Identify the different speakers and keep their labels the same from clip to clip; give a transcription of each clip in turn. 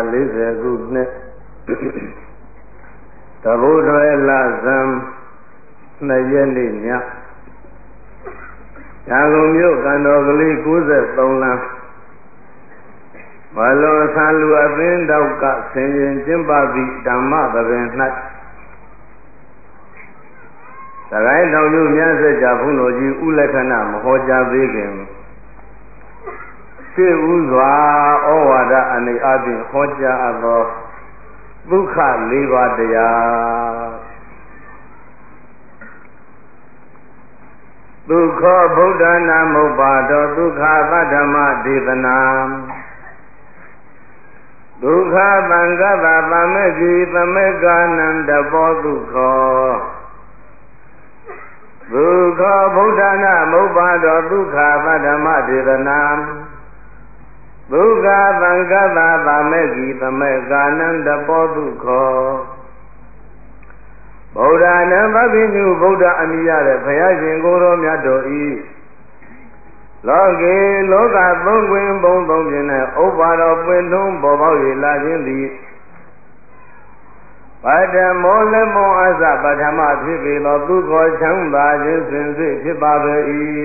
Speaker 1: 1940ခုနှစ်တဘုဒ္ဓရဲ့လဇန်2 ရက်နေ့ညရန်ကုန်မြို့ကံတော်ကလေး93လမ်းမလွန်ဆန်လူအသင်းတောက်ကဆင်ရင်ကျင်းပသည့်ဓမ္မသဘင်၌သခိုင်းတော်မြို့မြတ်စွာဘုရားဘုန်းတော်ကြီးဥလက္ခဏမဟောကြားသေးခင်ရှေ့ဥစွာဩဝါဒအနေအချင်းဟောကြားအပ်သောဒုက္ခ၄ပါးတရားဒုက္ခဗုဒ္ဓနာမုပ္ပါဒောဒုက္ခပတ္ထမဒေသနာဒုက္ခသံဃတသမေကိသမေကာနန္တဘောဒုက္ခဒုက္ခဗုဒ္ဓနာမုပ္ပါဒောဒုက္ခပတ္ထမဒေသနာဒုက္ခသံဃတသမေကိသမေကာနန္တဘောဒုက္ခဗုဒ္ဓနာမပိညုဗုဒ္ဓအမိရတဲ့ဘုရားရှင်ကိုယ်တော်မြတ်တို့ဤလောကေလောကသုံးခွင်ဘုံသုံးပြင်းနဲ့ဥပ္ပါတော်ပွင့်ထုံးပေါ်ပေါက်၍လာခြင်းသည်ပထမောလမောအစပထမဖြစ်ပေသောသူခေါ်ချမ်းသာခြင်းစဉ်စစ်ဖြစ်ပါပေ၏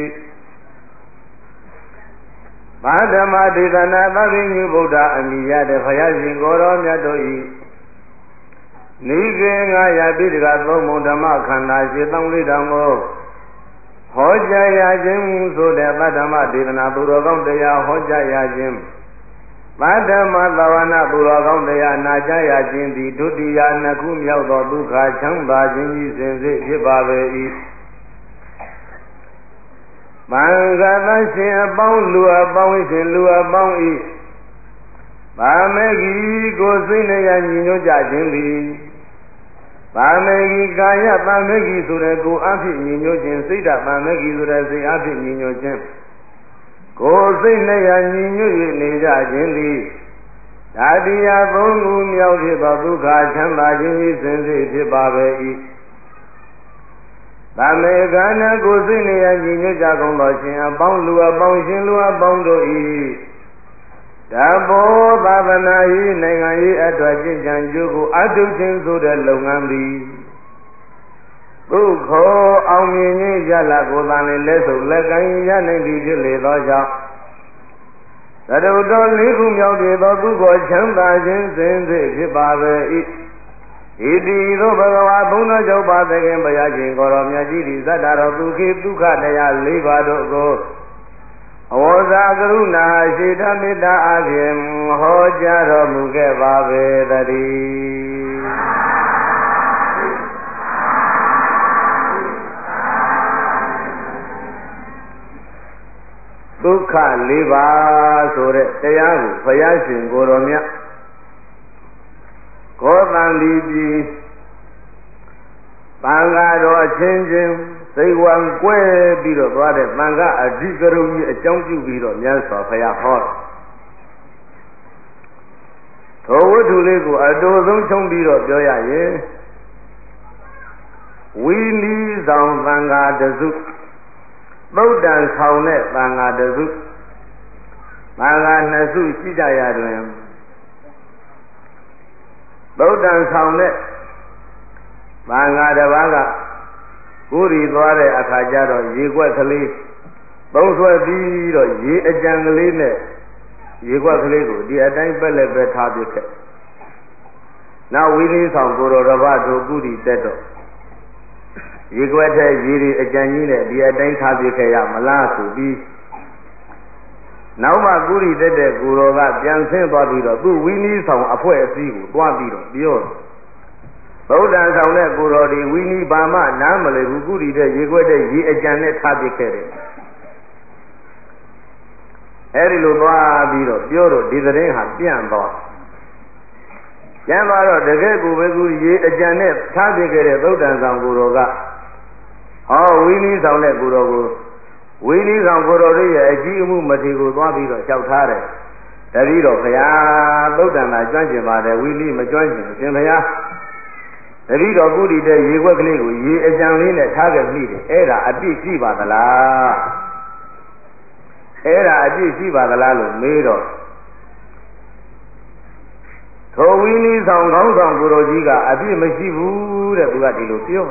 Speaker 1: ပထမဒေသနာသဗ္ဗညုဗုဒ္ဓအမိရတဲ့ဘုရားရှင်ကိုယ်တော်မြတ်တို့ဤနိကေ900ပိဋကသုံးပုံဓမ္မခန္ဓာရှိသောလေးတောင်ကိုဟောကြားရခြင်းဆိုတဲ့ပထမဒေသနာသူတော်ကောင်းတရားဟောကြားရခြင်းပထမသဝနာသူတော်ကောင်းတရားနာကြားရခြင်းသည်ဒုတိယနှစ်ခုမြောက်သောဒုက္ခချမ်းသာခြင်းကြီးစဉ်စစ်ဖြစ်ပါပေ၏မင်္ဂလာရှင်အပေါင်းလူအပေါင်းရှင်လူအပေါင်းဤဗာမေဂီကိုစိတ်နဲ့ညီညွတ်ကြခြင်းသည်ဗာမေဂီကာယဗာမေဂီဆိုတဲ့ကိုယ်အဖြစ်ညီညွတ်ခြင်းစိတ်ဓာတ်ဗာမေဂီဆိုတဲ့စိတ်အဖြစ်ညီညွတ်ခြင်းကိုယ်စိတ်နဲ့ညီညွတ်၍နေကြခြင်းသည်ဓာတိယသုံးခုမြောက်ဖြစ်သောဒုက္ခချမ်းသာခြင်း၏စဉ်စစ်ဖြစ်ပါပေ၏ဗာမေကနာကိုယ်စိတ်နဲ့ညီညွတ်ကြကုန်သောရှင်အပေါင်းလူအပေါင်းရှင်လူအပေါင်းတို့၏ဓမ္မောသာသနာ၏နိုင်ငံ၏အတွက်ကျင့်ကြံကြိုးကိုအထုခြင်းဆိုတဲ့လုပ်ငန်းသည်ဒုက္ခအောင်မြင်ခြင်းရလကိုယ်တန်လက်ဆုပ်လက်ကိုင်းရနိုင်သည်ဖြစ်လေသောကြောင့်သရုပ်တော်၄ခုမြောက်သောသူကိုချမ်းသာခြင်းစဉ်စစ်ဖြစ်ပါပေ၏ဣတိသောဘဂဝါဘုန်းတော်ကြောင့်ပါသခင်ဘုရားရှင်ကိုယ်တော်မြတ်ကြီးသည်သတ္တရောဒုက္ခိဒုက္ခတရား၄ပါးတို့ကိုအဝေါဇာကရုဏာရှိတမေတ္တာအပြင်ဟောကြားတော်မူခဲ့ပါပေတည်းဒုက္ခ၄ပါးဆိုတဲ့တရားကိုဘုရားရှင်ကိုယ်တော်မြတ်ကောသံဒီပြည်သံဃာတော်အချင်းချင်းစိတ်ဝံကွဲပြီးတော့သွားတဲ့သံဃာအဓိကရုဏ်ကြီးအကြောင်းပြုပြီးတော့မြတ်စွာဘုရားဟောတယ်ထိုဝတ္ထုလေးကိုအတူဆုံးချုံပြီးတော့ပြောရရင်ဝီလီဆောင်သံဃာတစုသုတ်တန်ဆောင်တဲ့သံဃာတစုသံဃာနှစ်စုရှိကြရတွင်သုတ်တန်ဆောင်တဲ့သံဃာတစ်ပါးကကိုယ်ရီသွားတဲ့အခါကျတော့ရေခွက်ကလေးသုံးဆွဲပြီးတော့ရေအကြံကလေးနဲ့ရေခွက်ကလေးကိုဒီအတိုင်းပက်လက်ပဲထားပြခဲ့နောက်ဝီလီဆောင်ကိုတော်တစ်ပါးတို့ကုရီတက်တော့ရေခွက်ထဲရေဒီအကြံကြီးနဲ့ဒီအတိုင်းထားပြခဲ့ရမလားဆိုပြီးနောက်မှကုရီတက်တဲ့ကိုတော်ကပြန်ဆင်းသွားပြီးတော့သူ့ဝီလီဆောင်အဖွဲ့အစည်းကိုတွားပြီးတော့ပြောဗုဒ္ဓံဆောင်တဲ့ကိုတော်ဒီဝီနီဘာမနားမလည်ဘူးကုရီတဲ့ရေခွက်တဲ့ရေအကြံနဲ့ထားပစ်ခဲ့တယ်အဲဒီလိုသွားပြီးတော့ပြောတော့ဒီသတင်းဟာပြန့်သွားတော့တကယ်ကိုပဲကုရေအကြံနဲ့ထားပစ်ခဲ့တဲ့ဗုဒ္ဓံဆောင်ကိုတော်ကဟောဝီနီဆောင်တဲ့ကိုတော်ကိုဝီနီဆောင်ကိုတော်ရဲ့အကြီးအမှုမထေကိုသွားပြီးတော့လျှောက်ထားတယ်တတိတော်ဘုရားဗုဒ္ဓံသာကျွမ်းကျင်ပါတယ်ဝီနီမကျွမ်းကျင်ရှင်ဘုရားတတိတော်ကုရီတဲ့ရေခွက်ကလေးကိုရေအကြံလေးနဲ့ထားခဲ့မိတယ်အဲ့ဒါအပြစ်ရှိပါသလားအဲ့ဒါအပြစ်ရှိပါသလားလို့မေးတော့ထိုဝိနည်းဆောင်ခေါင်းဆောင်ကိုတော်ကြီးကအပြစ်မရှိဘူးတဲ့သူကဒီလိုပြော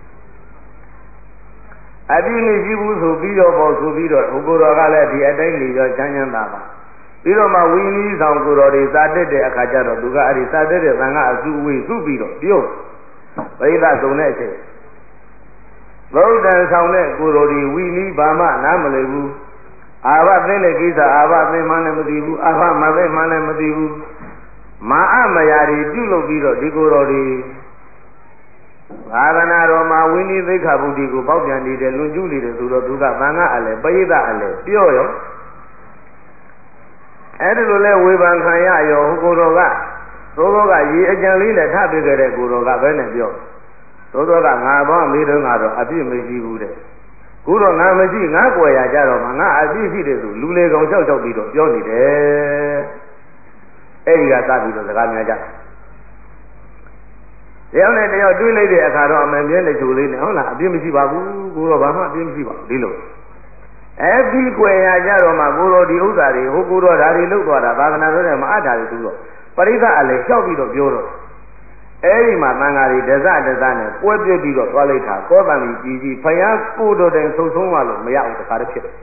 Speaker 1: အပြစ်မရှိဘူးဆိုပြီးတော့ပေါ့ဆိုပြီးတော့ကိုတော်ကလည်းဒီအတိုင်းနေရောချမ်းချမ်းသာပါပြီးတော့မှဝိနည်းဆောင်ကိုတော်တွေစာတက်တဲ့အခါကျတော့သူကအဲ့ဒီစာတက်တဲ့သံဃာအစုဝေးစုပြီးတော့ပြောပရိသတ်ဆုံးတဲ့အချိန်ဗုဒ္ဓံဆောင်တဲ့ကိုတော်ဒီဝိနည်းဘာမှနားမလည်ဘူးအာဘသိတဲ့ကိစ္စအာဘသိမှလည်းမသိဘူးအာဘမသိမှလည်းမသိဘူးမာအမယာတွေပြုလုပ်ပြီးတော့ဒီကိုတော်ဒီဘာဝနာတော်မှာဝိနည်းသိက္ခာပုဒ်ဒီကိုပေါက်ပြန်နေတယ်လွန်ကျူးနေတယ်ဆိုတော့သူကသံဃာအလဲပရိသတ်အလဲပြောရောအဲ့ဒီလိုလဲဝေဖန်ခံရရောဟိုကိုတော်ကသို့သောကရေအကြံလေးနဲ့ထပ်ပြခဲ့တဲ့ကိုတော်ကဘယ်နဲ့ပြောသို့သောကငါဘောမေးတော့ငါတော့အပြစ်မရှိဘူးတဲ့ခုတော့ငါမရှိငါကွယ်ရကြတော့မှငါအပြစ်ရှိတယ်ဆိုလူလေကောင်ချောက်ချောက်ပြီးတော့ပြောနေတယ်အဲ့ဒီကစပြီးတော့စကားများကြတယောက်နဲ့တယောက်တွေးလိုက်တဲ့အခါတော့အမှန်ပြင်းတဲ့ချိုလေးနဲ့ဟုတ်လားအပြစ်မရှိပါဘူးကိုတော့ဘာမှအပြစ်မရှိပါဘူးဒီလိုအဲ့ဒီကွယ်ရကြတော့မှကိုတော်ဒီဥစ္စာတွေဟိုကိုတော်ဓာရီလုတ်သွားတာသာသနာတော်နဲ့မအပ်တာတွေသူတော့ပရိသတ်အလဲလျှောက်ပြီးတော့ပြောတော့အဲ့ဒီမှာသံဃာတွေဒဇနဲ့ပွဲပြပြီးတော့သွားလိုက်တာကောသံကြီးကြီးဖယားကိုတော်တိုင်ဆုံဆုံးသွားလို့မရဘူးတခါတည်းဖြစ်တယ်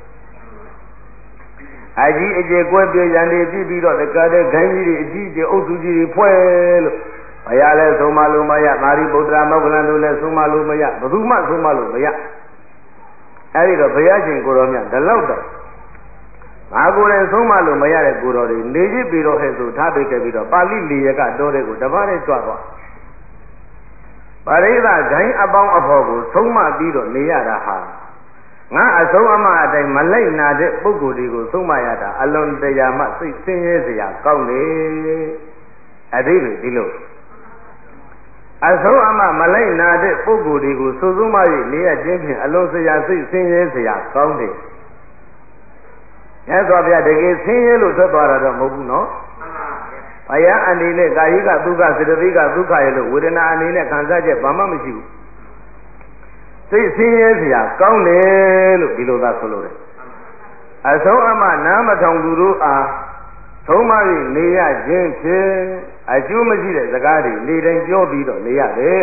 Speaker 1: အကြီးအကျယ်ကွဲပြရန်တွေပြီးတော့တခါတည်းဂိုင်းကြီးတွေအကြီးအကျယ်အုပ်စုကြီးတွေဖွဲ့လို့ဘုရားလည်းဆုံးမလို့မရသာရိပုတ္တရာမောဂလန်တို့လည်းဆုံးမလို့မရဘယ်သူမှဆုံးမလို့မရအဲ့ဒီတော့ဘုရားရှင်ကိုတော်မြတ်ဒီလောက်တော့ငါကိုယ်လည်းဆုံးမလို့မရတဲ့ကိုတော်တွေနေကြည့်ပြီးတော့ဟဲ့ဆိုထားပေးခဲ့ပြီးတော့ပါဠိလေရကတော်တဲ့ကိုတပါးနဲ့ကြွသွားပရိသတ်ဂိုင်းအပေါင်းအဖော်ကိုဆုံးမပြီးတော့နေရတာဟာငါအဆုံးအမအတိုင်းမလိုက်နာတဲ့ပုဂ္ဂိုလ်တွေကိုဆုံးမရတာအလွန်တရာမှစိတ်ဆင်းရဲစရာကောင်းလေအသေးပဲဒီလိုအဆုံးအမမလိုက်နာတဲ့ပုဂ္ဂိုလ်တွေကိုစုစုမ၍နေရခြင်းဖြင့်အလွန်စရာစိတ်ဆင်းရဲစရာကောင်းတယ်မြတ်စွာဘုရားတကယ်ဆင်းရဲလို့ထွက်သွားတာတော့မဟုတ်ဘူးနော်ဘုရားအနေနဲ့ကာယကဒုက္ခစေတသိက်ကဒုက္ခရဲ့လို့ဝေဒနာအနေနဲ့ခံစားချက်ဘာမှမရှိဘူးစိတ်ဆင်းရဲစရာကောင်းတယ်လို့ဒီလိုသာဆိုလို့တယ်အဆုံးအမနားမထောင်သူတို့အားသုံးမ၍နေရခြင်းဖြင့်အကျိုးမရှိတဲ့စကားတွေနေတိုင်းပြောပြီးတော့နေရတယ်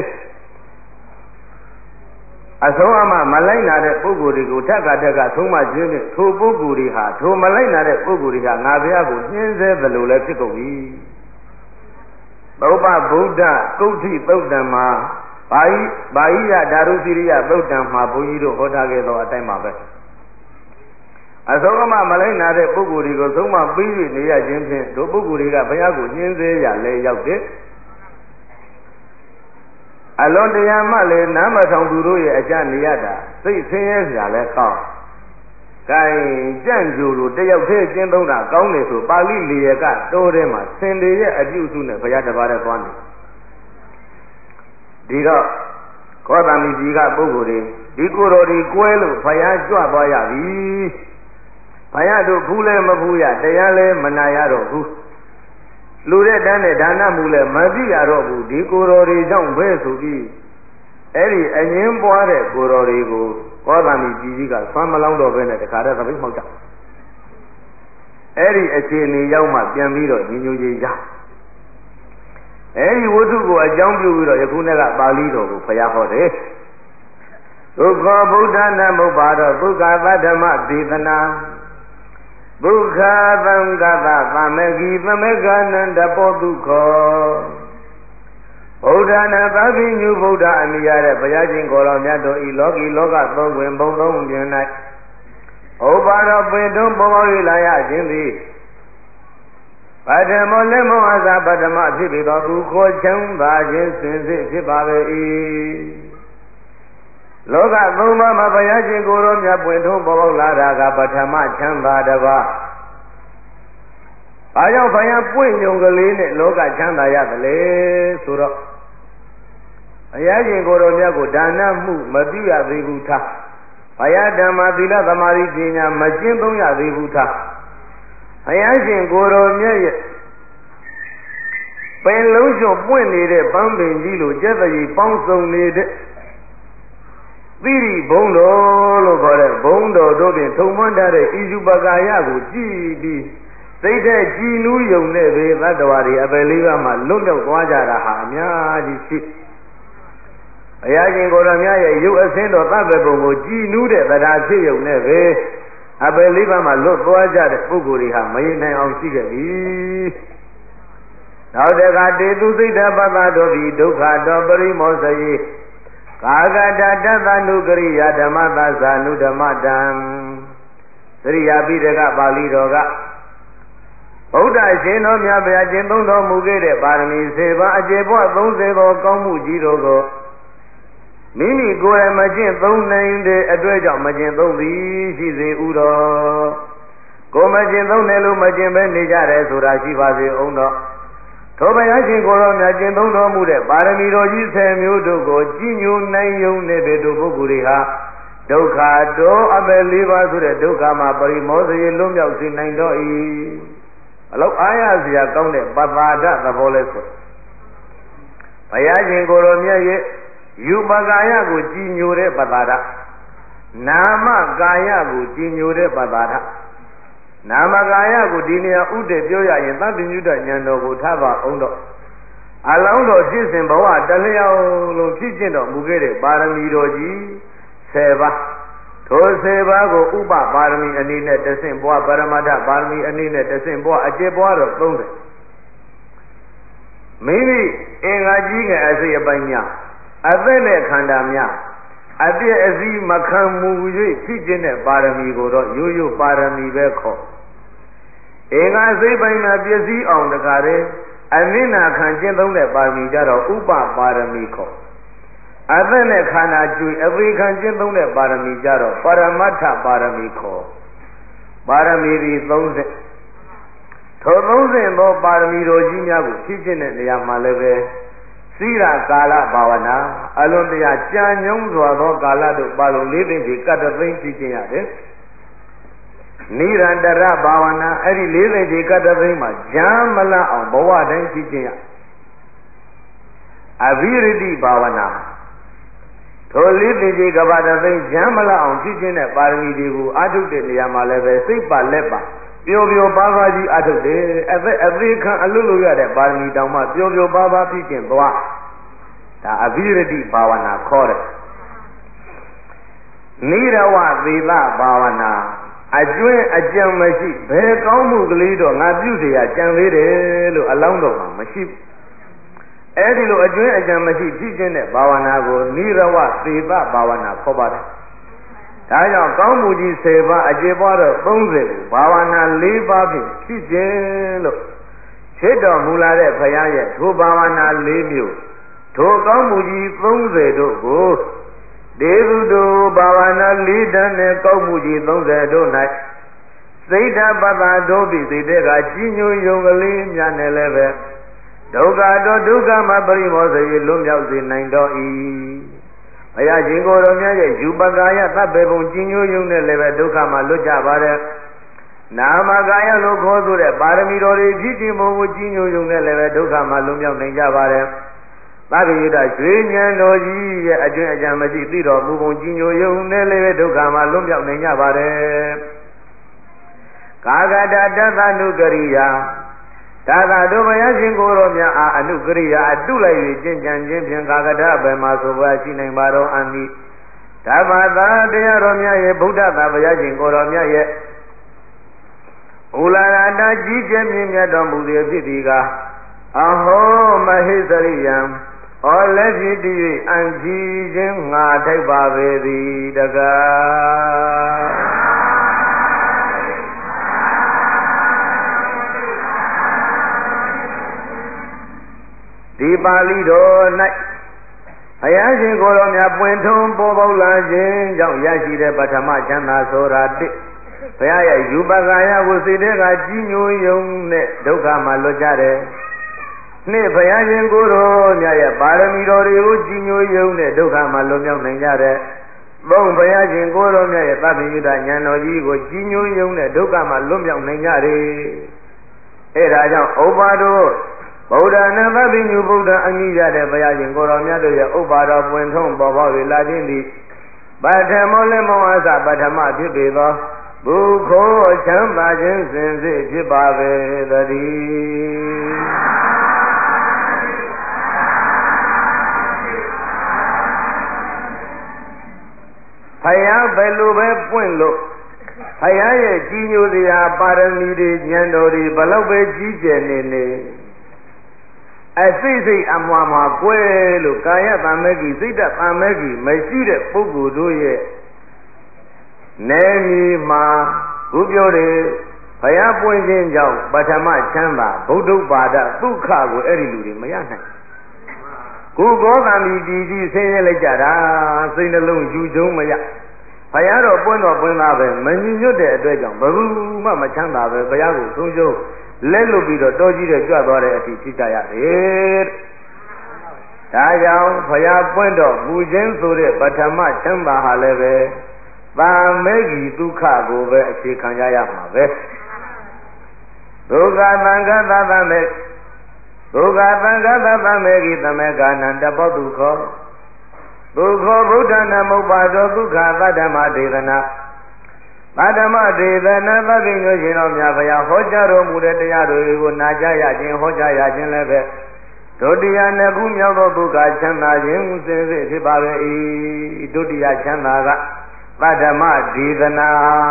Speaker 1: အဆုံးအမမလိုက်နာတဲ့ပုဂ္ဂိုလ်တွေကိုထက်ကသုံးမခြင်းဖြင့်ထိုပုဂ္ဂိုလ်တွေဟာထိုမလိုက်နာတဲ့ပုဂ္ဂိုလ်တွေကငါဘုရားကိုနှင်းဆဲသလိုလည်းဖြစ်ကုန်ပြီသုပ္ပဗုဒ္ဓကုဋ္ဌိသုတ်တံမှာဘာဟိယဓာရုသီရိယသုတ်တံမှာဘုန်းကြီးတို့ဟောထားခဲ့သောအတိုင်းပါပဲအဆုံးအမမလိုက်နာတဲ့ပုဂ္ဂိုလ်တွေကိုသုံးမပြီး၍နေရခြင်းဖြင့်တို့ပုဂ္ဂိုလ်တွေကဘုရားကိုညှင်းဆဲရလဲရောက်တယ်အလွန်တရာမှလည်းနားမထောင်သူတို့ရဲ့အကြနေရတာစိတ်ဆင်းရဲစရာလဲကောင်းကဲကြံ့ကြိုလို့တယောက်တည်းကျင်းသုံးတာကောင်းတယ်ဆိုပါဠိလေရကတိုးထဲမှာစင်တွေရဲ့အပြုစုနဲ့ဘုရားတပါးတည်းသွားနေဒီတော့ခောသမိကြီးကပုဂ္ဂိုလ်တွေဒီကိုယ်တော်ဒီကွဲလို့ဘုရားကြွသွားရပြီဘုရားတို့ဖူးလဲမဖူးရတရားလဲမနာရတော့ဘူးလူတဲ့တန်းနဲ့ဒါနမှုလဲမပြရတော့ဘူးဒီကိုယ်တော်တွေကြောင့်ပဲဆိုပြီးအဲ့ဒီအငင်းပွားတဲ့ကိုယ်တော်တွေကိုကောသမိကြီးကဆွမ်းမလောင်းတော့ပဲနဲ့တခါတည်းသပိတ်မှောက်ကြအဲ့ဒီအခြေအနေရောက်မှပြန်ပြီးတော့ညီညွတ်ရေးရအဲ့ဒီဝတ္ထုကိုအကြောင်းပြုပြီးတော့ယခုနေ့ကပါဠိတော်ကိုဖျားဟောတယ်ဒုက္ခဗုဒ္ဓနာမုပ္ပါတော့ဒုက္ခသတ္တမဒေသနာဒုက္ခသံဃတသမဂီသမဂနန္တပောဒုက္ခဗုဒ္ဓနာသဗ္ဗညုဗုဒ္ဓအမိရတဲ့ဘုရားရှင်ကိုယ်တော်မြတ်တို့ဤလောကီလောကသုံးတွင်ဘုံသုံးပြင်၌ဥပါတော်ပင်တွန်းပေါ်ပေါ၍လာရခြင်းသည်ပထမလက်မောအသာပထမဖြစ်ပြီးသောသူခေါ်ချမ်းသာခြင်းစင်စစ်ဖြစ်ပါပေ၏လောကသုံးပါးမှာဘုရားရှင်ကိုယ်တော်မြတ်ပွင့်ထွန်းပေါ်ပေါလာတာကပထမချမ်းသာတစ်ပါးဘာကြောင့်ဘုရားပွင့်ညုံကလေးနဲ့လောကချမ်းသာရသလဲဆိုတော့ဘုရားရှင်ကိုယ်တော်မြတ်ကိုဒါနမှုမပြုရသေးဘူးထားဘုရားဓမ္မသီလသမာဓိပညာမကျင့်သုံးရသေးဘူးထားဘုရားရှင်ကိုယ်တော်မြတ်ရဲ့ပင်လုံးကျွတ်ပွင့်နေတဲ့ပန်းပင်ကြီးလိုကျက်တည်းပေါင်းစုံနေတဲ့သီရိဘုံတော်လို့ခေါ်တဲ့ဘုံတော်တို့ဖြင့်ထုံမွန်းထားတဲ့ဣဇုပကာယကိုကြည်ပြီးစိတ်တဲ့ကြည်နူးယုံနဲ့ပဲသတ္တဝါတွေအပယ်လေးပါးမှလွတ်မြောက်သွားကြတာဟာအများကြီးရှိဘုရားရှင်ကိုယ်တော်များရဲ့ရုပ်အဆင်းတော်သဗ္ဗေပုံကိုကြည်နူးတဲ့တရားဖြစ်ယုံနဲ့ပဲအပယ်လေးပါးမှလွတ်သွားကြတဲ့ပုဂ္ဂိုလ်တွေဟာမရင်နိုင်အောင်ရှိခဲ့ပြီနောက်တခါတေသူစိတ်တပတ္တတို့ဒီဒုက္ခတော်ပရိမောစယေကာဂတတသနုကရိယာဓမ္မသဇာနုဓမ္မတံသရိယာပိဋကပါဠိတော်ကဗုဒ္ဓရှင်တော်မြတ်ဗျာကျင့်သုံးတော်မူခဲ့တဲ့ပါရမီ7ပါးအကျေပွား30သောကောင်းမှုကြီးတို့ကိုမိမိကိုယ်ရမကျင့်သုံးနိုင်တဲ့အတွက်ကြောင့်မကျင့်သုံးသည်ရှိစေဥတော်ကိုမကျင့်သုံးတယ်လို့မကျင့်ပဲနေကြတယ်ဆိုတာရှိပါစေအောင်တော့ထိုဘုရားရှင်ကိုယ်တော်မြတ်ကျင့်သုံးတော်မူတဲ့ပါရမီတော်ကြီး10မျိုးတို့ကိုကြည်ညိုနိုင်ယုံနေတဲ့တို့ပုဂ္ဂိုလ်တွေဟာဒုက္ခတောအပယ်လေးပါးဆိုတဲ့ဒုက္ခမှာပရိမောဇေလွတ်မြောက်စေနိုင်တော့၏အလောက်အားရစရာကောင်းတဲ့ပပါဒသဘောလဲဆိုဘုရားရှင်ကိုယ်တော်မြတ်ရဲ့ယူပကာယကိုကြည်ညိုတဲ့ပပါဒနာမကာယကိုကြည်ညိုတဲ့ပပါဒနာမကာယကိုဒီနေရာဥတည်ပြောရရင်သတ္တညုတဉာဏ်တော်ကိုထားပါအောင်တော့အလောင်းတော်ဖြစ်စဉ်ဘဝတလျောက်လုံးဖြစ်ကျင့်တော်မူခဲ့တဲ့ပါရမီတော်ကြီး10ပါးထို10ပါးကိုဥပပါရမီအနေနဲ့တဆင့်ပွားပရမတ္ထပါရမီအနေနဲ့တဆင့်ပွားအကျေပွားတော့30မိမိအင်္ဂါကြီးကအစိတ်အပိုင်းများအသက်နဲ့ခန္ဓာများအပြည့်အစည်းမခံမူ၍ဖြစ်ခြင်းတဲ့ပါရမီကိုတော့ရိုးရိုးပါရမီပဲခေါ်အင်္ဂါစိတ်ပိုင်းမှာပြည့်စည်အောင်တကားတယ်အနိနာခံကျင့်သုံးတဲ့ပါရမီကြတော့ဥပပါရမီခေါ်အသက်နဲ့ခန္ဓာကျွေအဝေခံကျင့်သုံးတဲ့ပါရမီကြတော့ပရမတ္ထပါရမီခေါ်ပါရမီဒီ30ထို30သောပါရမီတော်ကြီးများကိုဖြည့်ခြင်းတဲ့နေရာမှာလည်းပဲစိရကာလဘာဝနာအလွန်တရာကြာညုံစွာသောကာလတို့ပါလုံး၄သိမ့်ကြီးကတ္တသိမ့်ဖြည့်ခြင်းရတယ်နိရန္တရဘာဝနာအဲ့ဒီ၄သိမ့်ကြီးကတ္တသိမ့်မှာဂျမ်းမလအောင်ဘဝတိုင်းဖြည့်ခြင်းရအဘိရတိဘာဝနာထို၄သိမ့်ကြီးကဘာတသိမ့်ဂျမ်းမလအောင်ဖြည့်ခြင်းတဲ့ပါရမီတွေကိုအာထုတဲ့နေရာမှာလည်းပဲစိတ်ပါလက်ပါပျော်ပျော်ပါးပါးကြီးအထုတ်တယ်အသေးခံအလွတ်လို့ရတဲ့ပါရမီတောင်မှပျော်ပျော်ပါးပါးဖြစ်ခြင်းသွားဒါအဘိရတိဘာဝနာခေါ်တယ်နိရဝသေလဘာဝနာအကျွင်းအကြံမရှိဘယ်ကောင်းမှုကလေးတော့ငါပြုเสียကြံသေးတယ်လို့အလောင်းတော်မှာမရှိဘူးအဲ့ဒီလိုအကျွင်းအကြံမရှိဖြစ်ခြင်းတဲ့ဘာဝနာကိုနိရဝသေလဘာဝနာခေါ်ပါတယ်ဒါကြောင့်ကောင်းမှုကြီး10ပါးအကျေပွားတော့30ကိုဘာဝနာ4ပါးဖြင့်ဖြစ်ခြင်းလို့ဖြစ်တော်မူလာတဲ့ဘုရားရဲ့ထိုဘာဝနာ4မျိုးထိုကောင်းမှုကြီး30တို့ကိုဒေသုတောဘာဝနာ4တန်းနဲ့ကောင်းမှုကြီး30တို့၌စိတ်ဓာပတ္တတို့ပြီစိတ်တဲ့ကကြီးညိုယုံကလေးများနဲ့လည်းပဲဒုက္ခတော့ဒုက္ခမှာပရိမောဇေလွတ်မြောက်စေနိုင်တော်၏ဘုရားရှင်ကိုယ်တော်မြတ်ရဲ့ယူပကာယသဗ္ဗေပုံကြီးညိုယုံနဲ့လည်းပဲဒုက္ခမှာလွတ်ကြပါတယ်နာမကာယလို့ခေါ်ဆိုတဲ့ပါရမီတော်တွေဖြစ်ခြင်းပုံကိုကြီးညိုယုံနဲ့လည်းပဲဒုက္ခမှာလွတ်မြောက်နိုင်ကြပါတယ်သဗ္ဗေတရွှေဉဏ်တော်ကြီးရဲ့အကျွင့်အကြံမရှိသိတော်မူပုံကြီးညိုယုံနဲ့လည်းပဲဒုက္ခမှာလွတ်မြောက်နိုင်ကြပါတယ်ကာဂတတသနုကရိယာဒါသာတို့ဘုရားရှင်ကိုယ်တော်မြတ်အားအနုကရိယာအတုလိုက်၍ကျင့်ကြံခြင်းဖြင့်ကာကတဘယ်မှာဆိုပါရှိနိုင်ပါတော့အန်ဒီဓမ္မသာတရားတော်မြတ်ရဲ့ဗုဒ္ဓသာဘုရားရှင်ကိုယ်တော်မြတ်ရဲ့ဥလာရတာကြီးကျယ်မြင့်မြတ်တော်မူသည်ဖြစ်သည်ကအဟောမဟိစရိယံဩလက်ဖြစ်တည်အံကြီးခြင်းငါထိုက်ပါပေသည်တကားဒီပါဠိတော်၌ဘုရားရှင်ကိုယ်တော်မြတ်ပွင့်ထုံးပေါ်ပေါက်လာခြင်းကြောင့်ရရှိတဲ့ပထမချမ်းသာဆိုတာတစ်ဘုရားရဲ့ယူပကာယကိုစိတ်ထဲကကြီးညိုယုံနဲ့ဒုက္ခမှာလွတ်ကြတယ်နှစ်ဘုရားရှင်ကိုယ်တော်မြတ်ရဲ့ပါရမီတော်တွေကိုကြီးညိုယုံနဲ့ဒုက္ခမှာလွတ်မြောက်နိုင်ကြတယ်သုံးဘုရားရှင်ကိုယ်တော်မြတ်ရဲ့သဗ္ဗညုတဉာဏ်တော်ကြီးကိုကြီးညိုယုံနဲ့ဒုက္ခမှာလွတ်မြောက်နိုင်ကြတယ်အဲဒါကြောင့်ဥပ္ပါတို့ဗုဒ္ဓနာသဗ္ဗညုဗုဒ္ဓအမိရတဲ့ဘုရားရှင်ကိုယ်တော်မြတ်တို့ရဲ့ဥပ္ပါတော်ပွင့်ထုံးပေါ်ပေါက်၍လာခြင်းသည်ပထမောလည်းမောအစပထမဖြစ်ပေသောบุคคลချမ်းသာခြင်းစင်စစ်ဖြစ်ပါပေသတည်းဖယားဘယ်လိုပဲပွင့်လို့ဖယားရဲ့ကြီးညိုစရာပါရမီတွေဉာဏ်တော်တွေဘလောက်ပဲကြီးကျယ်နေနေအစိတ်စိတ်အမွာမှာကွဲလို့ကာယတမေကြီးစိတ်တတမေကြီးမရှိတဲ့ပုဂ္ဂိုလ်တို့ရဲ့နေမီမှာဘုပြောတယ်ဘုရားပွင့်ခြင်းကြောင့်ပထမချမ်းသာဗုဒ္ဓဘာဒဒုက္ခကိုအဲ့ဒီလူတွေမရနိုင်ကိုယ်ကောသံဒီကြီးဆင်းရဲလိုက်ကြတာစိတ်နှလုံးယူကျုံမရဘုရားတော်ပွင့်တော်ပွင့်သားပဲမညီညွတ်တဲ့အတွက်ကြောင့်ဘယ်သူမှမချမ်းသာပဲဘုရားကိုသုံးကျုံလက်လွတ်ပြီးတော့တောကြီးတဲ့ကြွသွားတဲ့အထိဖြစ်ကြရတယ်ဒါကြောင့်ဘုရားပွင့်တော်မူခြင်းဆိုတဲ့ပထမချမ်းသာဟာလည်းပဲသာမေကြီးဒုက္ခကိုပဲအခြေခံကြရမှာပဲဒုက္ခသံဃာသမေဒုက္ခသံဃာသမေကြီးသမေကနံတပောဒုက္ခဒုက္ခဗုဒ္ဓနာမုပ္ပါဒောဒုက္ခသတ္တမဒေသနာသတ္တမဒေသနာသဗ္ဗညုရှင်တော်မြတ်ဘုရားဟောကြားတော်မူတဲ့တရားတွေကိုနာကြားရခြင်းဟောကြားရခြင်းလည်းပဲဒုတိယနှစ်ခုမြောက်သောဒုက္ခချမ်းသာခြင်းစင်စစ်ဖြစ်ပါပဲ၏ဒုတိယချမ်းသာကသတ္တမဒေသနာ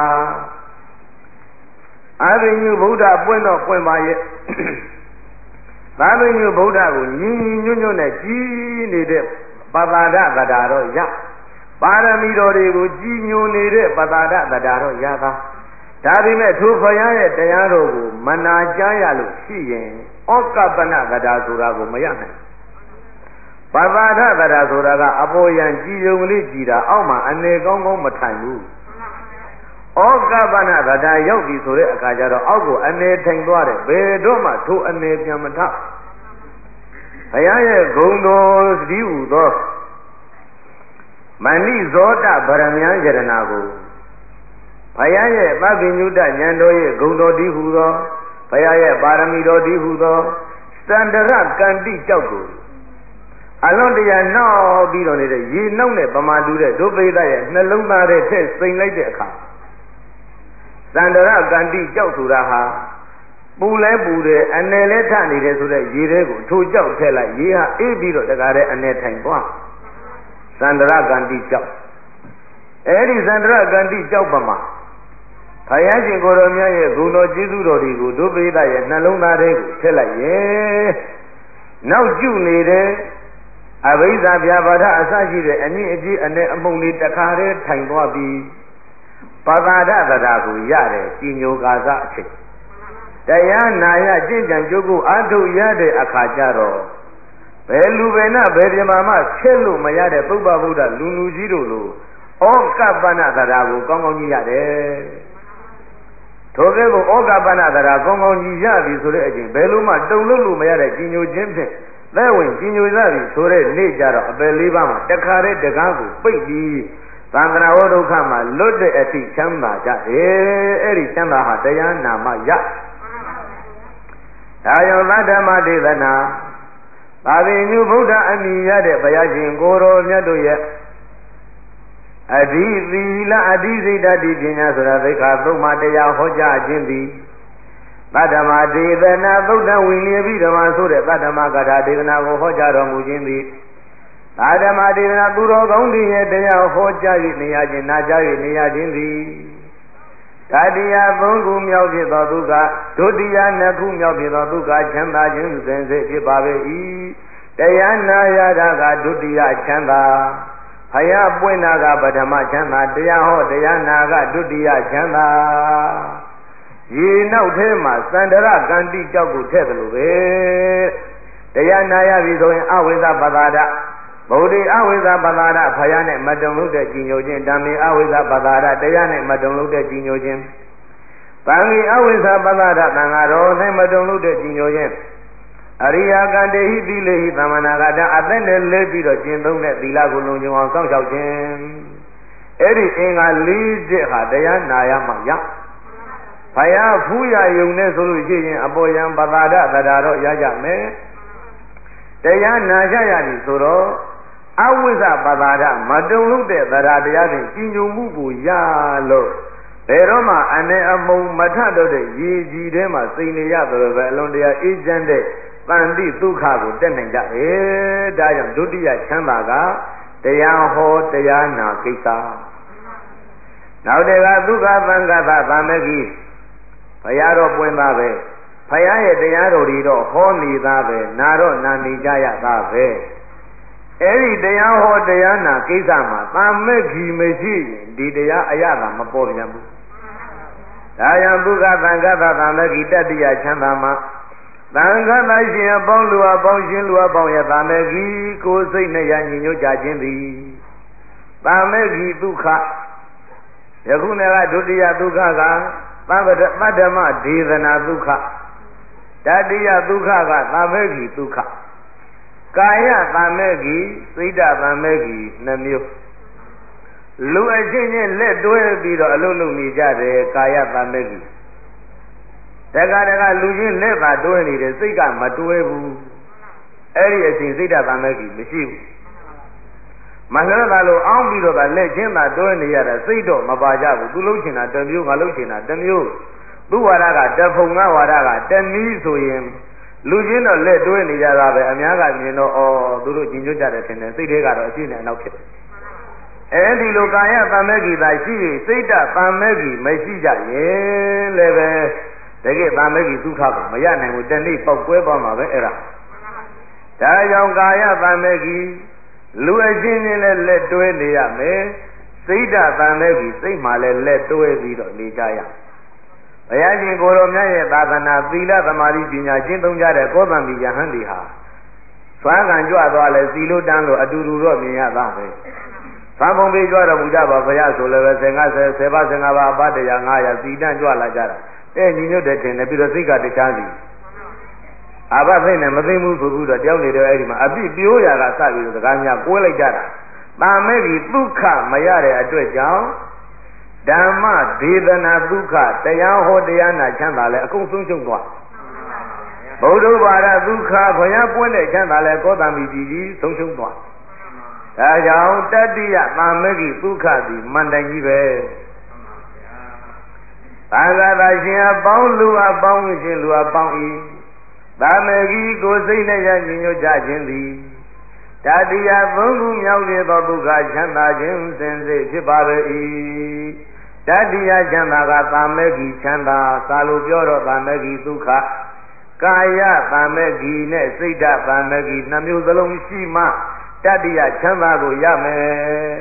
Speaker 1: အဘိညုဗုဒ္ဓပွင့်တော့ပွင့်ပါရဲ့သာဘိညုဗုဒ္ဓကိုညီညွတ်ညွတ်နဲ့ကြီးနေတဲ့ပတာဒသတာတော့ရပါရမီတော်တွေကိုကြီးညိုနေတဲ့ပတာဒသတာတော့ရတာဒါပေမဲ့ထိုဘုရားရဲ့တရားတော်ကိုမနာကြားရလို့ရှိရင်ဩကပ္ပနသတာဆိုတာကိုမရနိုင်ပတာဒသတာဆိုတာကအပေါ်ယံကြည်ယုံလေးကြည်တာအောက်မှာအနေကောင်းကောင်းမထိုင်ဘူးဩကပ္ပနသတာရောက်ပြီဆိုတဲ့အခါကျတော့အောက်ကိုအနေထိုင်သွားတယ်ဘယ်တော့မှထိုအနေပြန်မထဘုရားရဲ့ဂုဏ်တော်သတိဟူသောမဏိဇောတဗရမယံယရဏကိုဘုရားရဲ့သဗ္ဗညုတဉာဏ်တော်ရဲ့ဂုဏ်တော်တည်းဟူသောဘုရားရဲ့ပါရမီတော်တည်းဟူသောစန္ဒရကန္တိကြောက်ကိုအလွန်တရာနောက်ပြီးတော့နေတဲ့ရေနှောက်နဲ့ပမာတူတဲ့ဒုပိသရဲ့နှလုံးသားထဲထည့်စိမ်လိုက်တဲ့အခါစန္ဒရကန္တိကြောက်ဆိုတာဟာပူလဲပူတယ်အနေလဲထနေတယ်ဆိုတဲ့ရေတွေကိုထိုကြောက်ထည့်လိုက်ရေဟာအေးပြီးတော့တကားတဲ့အနေထိုင်သွားစန္ဒရကန္တိကြောက်အဲ့ဒီစန္ဒရကန္တိကြောက်ပမာဘုရားရှင်ကိုယ်တော်မြတ်ရဲ့ဂုဏ်တော်ကျေးဇူးတော်တွေကိုဒုပိသရဲ့နှလုံးသားထဲကိုထည့်လိုက်ရဲ့နောက်ကျุနေတဲ့
Speaker 2: အဘိဓါပြပါဒအစရှိတဲ့အမြင့်အကြီးအနေအမုံလေးတခါတည်းထိုင်သွားပြီးပါသာဒသဒကိုရတယ်ကြီးညိုကာစအချိန်တရားနာရကျင့်ကြံကြိုးကိုအာထုရတဲ့အခါကျတော့ဘယ်လူဘယ်နဘယ်ပြမမှဆက်လို့မရတဲ့ပုဗ္ဗဗုဒ္ဓလူလူကြီးတို့လိုဩကပ္ပနသဒကိုကောင်းကောင်းကြီးရတယ်ထိုကဲ့သို့ဩကပ္ပနသဒကောင်းကောင်းကြီးရပြီဆိုတဲ့အချိန်ဘယ်လိုမှတုံလို့လို့မရတဲ့ကြီးညိုခြင်းဖြင့်သက်ဝင်ကြီးညိုရပြီဆိုတဲ့နေ့ကျတော့အပယ်လေးပါးမှာတခါတည်းတကားကိုပိတ်ပြီးသံဃာဝဒုက္ခမှာလွတ်တဲ့အထိချမ်းသာကြတယ်အဲ့ဒီချမ်းသာဟာတရားနာမှရဒါယောသတ္တမဒေသနာသာဝေညုဗုဒ္ဓအမိရတဲ့ဘုရားရှင်ကိုယ်တော်မြတ်တို့ရဲ့အဓိသီလအဓိစိတ်တတိပညာဆိုတာသိက္ခာသုံးပါးတရားဟောကြားခြင်းသည်သတ္တမဒေသနာသုဒ္ဓဝိနည်းပြီးဓမ္မဆိုတဲ့သတ္တမကထာဒေသနာကိုဟောကြားတော်မူခြင်းသည်သတ္တမဒေသနာသူတော်ကောင်းတွေရဲ့တရားဟောကြား၍နေရခြင်းနာကြား၍နေရခြင်းသည်တတိယသုံးခုမြောက်ဖြစ်သောဒုက္ခဒုတိယနှစ်ခုမြောက်ဖြစ်သောဒုက္ခချမ်းသာခြင်းစဉ်စေဖြစ်ပါပေ၏တရားနာရတာကဒုတိယချမ်းသာဘုရားပွင့်တာကပထမချမ်းသာတရားဟောတရားနာကဒုတိယချမ်းသာရေနောက်ထဲမှာစန္ဒရကန္တိကြောက်ကိုထည့်တယ်လို့ပဲတရားနာရပြီဆိုရင်အဝိဇ္ဇပသာဒဗုဒ္ဓအဝိဇ္ဇပသာဒဘုရားနဲ့မတုံလို့တဲ့ကြီးညိုခြင်းဓမ္မေအဝိဇ္ဇပသာဒတရားနဲ့မတုံလို့တဲ့ကြီးညိုခြင်းသံဃေအဝိဇ္ဇပသာဒသံဃာတော်နဲ့မတုံလို့တဲ့ကြီးညိုခြင်းအရိယာကတေဟိသီလေဟိသမဏဂတအသက်နဲ့လေးပြီးတော့ကျင့်သုံးတဲ့သီလကိုလုံခြုံအောင်စောင့်ရှောက်ခြင်းအဲ့ဒီအင်္ဂါ၄ချက်ဟာတရားနာရမှရဘုရားဖူးရယုံနဲ့ဆိုလို့ရှိရင်အပေါ်ယံပသာဒသဒ္ဒါတော့ရကြမယ်တရားနာကြရပြီဆိုတော့အဝိဇ္ဇပသာဒမတုံလို့တဲ့သဒ္ဒါတရားဖြင့်ကြီးညိုမှုကိုရလို့
Speaker 1: ဘယ်တော့မှအနေအမုံမထတော့တဲ့ရေကြီးထဲမှာစိန်နေရတယ်ပဲအလွန်တရာအေးချမ်းတဲ့တန်တိဒုက္ခကိုတက်နိုင်ကြတယ်ဒါကြောင့်ဒုတိယချမ်းသာကတရားဟောတရားနာကိစ္စနောက်တကဒုက္ခသံဃာသံမကြီးဘုရားတော်ပွင့်သားပဲဘုရားရဲ့တရားတော်တွေတော့ဟောနေသားပဲနာတော့နာနေကြရသားပဲအဲ့ဒီတရားဟောတရားနာကိစ္စမှာသာမက်ကြီးမရှိရင်ဒီတရားအရသာမပေါ်ပြန်ဘူးဒါကြောင့်ဒုက္ခသံဃာသာမက်ကြီးတတ္တိယချမ်းသာမှာသံဃာသရှင်အပေါင်းလူအပေါင်းရှင်လူအပေါင်းရဲ့သာမက်ကြီးကိုယ်စိတ်နဲ့ရညီညွတ်ကြခြင်းသည်သာမက်ကြီးဒုက္ခယခုနေ့ကဒုတိယဒုက္ခကသဗ္ဗဓမ္မဒေသနာဒုက္ခတတိယဒုက္ခကသာမက်ကြီးဒုက္ခကာယသာမက်ကြီးစိတ်သာမက်ကြီးနှမျိုးလူအချင်းချင်းလက်တွဲပြီးတော့အလုံးလုံးနေကြတယ်ကာယသာမက်ကြီးတခါလူချင်းလက်ပါတွဲနေတယ်စိတ်ကမတွဲဘူးအဲ့ဒီအချိန်စိတ်သာမက်ကြီးမရှိဘူးမလှမ်းသာလို့အောင်းပြီးတော့လက်ချင်းသာတွဲနေရတာစိတ်တော့မပါကြဘူးသူလုံးချင်တာတစ်မျိုးငါလုံးချင်တာတစ်မျိုးသူ့ဝါဒကတဖုံငါဝါဒကတနည်းဆိုရင်လူချင်းတော့လက်တွဲနေကြတာပဲအများကမြင်တော့သူတို့ညီညွတ်ကြတယ်ထင်တယ်စိတ်တွေကတော့အရှိနဲ့အနောက်ဖြစ်တယ်အဲဒီလိုကာယသံမေကိသာရှိရင်စိတ်တသံမေကိမရှိကြရင်လည်းပဲတကယ်သံမေကိဒုက္ခကိုမရနိုင်ဘူးတနေ့ပေါက်ကွဲသွားမှာပဲအဲ့ဒါဒါကြောင့်ကာယသံမေကိလူအချင်းချင်းလည်းလက်တွဲနေရမယ်စိတ်တသံမေကိစိတ်မှလည်းလက်တွဲပြီးတော့နေကြရဘုရားရှင်ကိုယ်တော်မြတ်ရဲ့သာသနာသီလသမာဓိပညာကျင့်သုံးကြတဲ့ကောသံမိယဟန်ဒီဟာသွမ်းခံကြွသွားလဲစီလို့တန်းလို့အတူတူတော့မြင်ရတာပဲသံပုံပေးကြွတော်မူကြပါဘုရားဆိုလည်းပဲ10ပါး15ပါးအပတ္တရာ900စီတန်းကြွလာကြတာညီညွတ်တဲ့ထင်တယ်ပြီးတော့စိတ်ကတခြားစီအဘသိနဲ့မသိဘူးဆိုပြီးတော့တယောက်နေတော့အဲ့ဒီမှာအပြစ်ပြိုးရာကစပြီးတော့စကားများကိုးလိုက်ကြတာတာမဲ့ကြီးဒုက္ခမရတဲ့အတွက်ကြောင့်ဓမ္မဒေသနာဒုက္ခတရားဟောတရားနာချမ်းသာလဲအကုန်ဆုံးရှုံးသွားဗုဒ္ဓဘာသာဒုက္ခဘုရားပွင့်တဲ့ချမ်းသာလဲကောသံမိကြီးဆုံးရှုံးသွားဒါကြောင့်တတ္တိယသာမဂ္ဂိဒုက္ခသည်မန္တန်ကြီးပဲသာဂတာရှင်အပေါင်းလူအပေါင်းရှင်လူအပေါင်းဤသာမဂ္ဂိကိုစိတ်နဲ့ရညီညွတ်ကြခြင်းသည်တတိယသုံးခုမြောက်သောဒုက္ခချမ်းသာခြင်းစင်စစ်ဖြစ်ပါ၏တတိယချမ်းသာကသာမဂ္ဂိချမ်းသာသာလို့ပြောတော့သာမဂ္ဂိဒုက္ခကာယသာမဂ္ဂိနဲ့စိတ်ဓာတ်သာမဂ္ဂိနှမျိုးစလုံးရှိမှတတိယချမ်းသာကိုရမယ်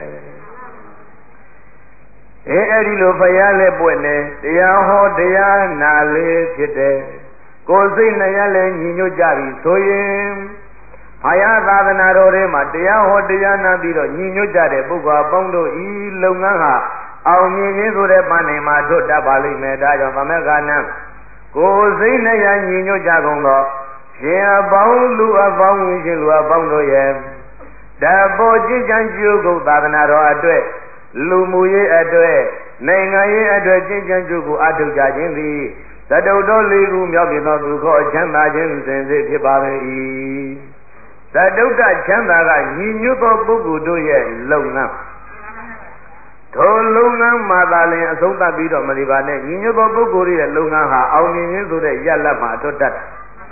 Speaker 1: အဲ့ဒီလိုဘုရားလည်းပွင့်နေတရားဟောတရားနာလေးဖြစ်တယ်ကိုယ်စိတ်နဲ့ရလည်းညီညွတ်ကြပြီဆိုရင်ဘုရားသာသနာတော်ထဲမှာတရားဟောတရားနာပြီးတော့ညီညွတ်ကြတဲ့ပုဂ္ဂိုလ်အပေါင်းတို့ဤလုပ်ငန်းဟာအောင်မြင်ခြင်းဆိုတဲ့ပန်းနိုင်မှာထွတ်တတ်ပါလိမ့်မယ်ဒါကြောင့်သမဂ္ဂနံကိုယ်စိတ်နဲ့ရညီညွတ်ကြကုန်သောရှင်အပေါင်းလူအပေါင်းရှင်လူအပေါင်းတို့ရဲ့တဘောจิตချမ်းကျိုးကုန်သာသနာတော်အတွက်လူမှုရေးအတွက်နိုင်ငံရေးအတွက်จิตချမ်းကျိုးကိုအထောက်ကြခြင်းသည်သတ္တုတော်လေးခုမြောက်ပြသောသူခေါ်ချမ်းသာခြင်းစင်စစ်ဖြစ်ပါ၏သတ္တုတချမ်းသာကညီညွတ်သောပုဂ္ဂိုလ်တို့ရဲ့လုပ်ငန်းထိုလုပ်ငန်းမှာသာလျှင်အဆုံးသတ်ပြီးတော့မနေပါနဲ့ညီညွတ်သောပုဂ္ဂိုလ်ရဲ့လုပ်ငန်းဟာအောင်မြင်ခြင်းဆိုတဲ့ရလဒ်မှာအထွတ်တတ်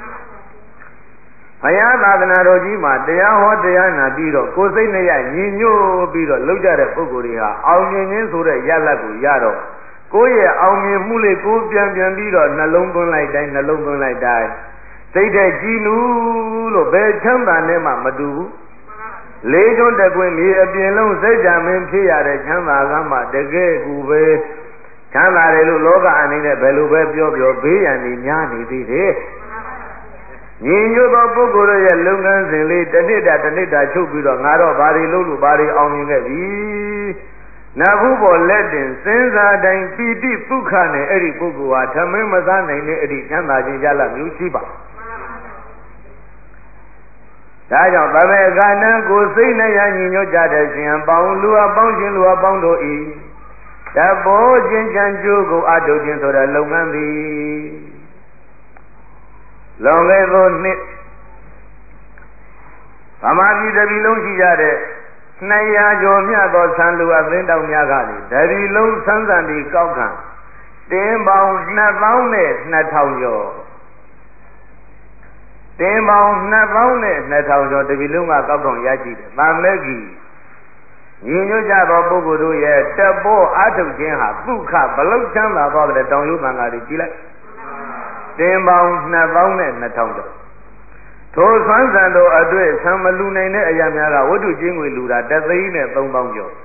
Speaker 1: ဘုရားသာသနာတော်ကြီးမှာတရားဟောတရားနာပြီးတော့ကိုယ်စိတ်နဲ့ညီညွတ်ပြီးတော့လုပ်ကြတဲ့ပုဂ္ဂိုလ်တွေဟာအောင်မြင်ခြင်းဆိုတဲ့ရလဒ်ကိုရတော့ကိုယ့်ရဲ့အောင်မြင်မှုလေးကိုပြန်ပြီးတော့နှလုံးသွင်းလိုက်တိုင်းစိတ်တဲ့ကြည်နူးလို့ဘယ်ချမ်းသာနဲ့မှမတူဘူးလေးကျွန်းတကွင်းမြေအပြင်လုံးစိတ်ကြမင်းဖြစ်ရတဲ့ချမ်းသာကမှတကယ်ကူပဲချမ်းသာတယ်လို့လောကအနေနဲ့ဘယ်လိုပဲပြောဘေးရန်တွေများနေသေးတယ်ညီညွတ်သောပုဂ္ဂိုလ်ရဲ့လုပ်ငန်းစဉ်လေးတစ်နှစ်တာချုပ်ပြီးတော့ငါတော့ဘာတွေလုပ်လို့ဘာတွေအောင်မြင်ခဲ့ပြီနတ်ဘူးပေါ်လက်တင်စဉ်းစားတိုင်းပီတိဒုက္ခနဲ့အဲ့ဒီပုဂ္ဂိုလ်ဟာဓမ္မမစားနိုင်တဲ့အဲ့ဒီချမ်းသာခြင်းရလမျိုးရှိပါဒါကြောင့်ဗမေကနံကိုစိတ်နဲ့ရညီညွတ်ကြတဲ့ရှင်ပေါင်းလူအပေါင်းရှင်လူအပေါင်းတို့ဤတဘောချင်းချမ်းကျိုးကိုအထုတ်ခြင်းဆိုတဲ့လုပ်ငန်းသည်လွန်ခဲ့သောနှစ်ဗမာပြည်တစ်ပြည်လုံးရှိကြတဲ့ 200ကျော်မြတ်သောဆံလူအသင်းတော်များကလေတရီလုံးဆန်းဆန်ပြီးကောက်ခံတင်းပေါင်း2000နဲ့2000ကျော်တင်းပေါင်း2000နဲ့2000ကျော်တရီလုံးကကောက်ခံရရှိတယ်။ဗာမဲကြီးညီညွတ်ကြသောပုဂ္ဂိုလ်တို့ရဲ့တက်ဖို့အထုတ်ခြင်းဟာဒုက္ခဘလောက်ချမ်းသာသွားတဲ့တောင်ရုပ်သံဃာတွေကြည်လိုက်တင်းပေါင်း2000နဲ့2000ကျော်ထိုဆွမ်းဆန်တို့အတွေ့ဆံမလူနိုင်တဲ့အရာများကဝတ္ထုချင်းငွေလူတာတသိန်းနဲ့3000ကျော်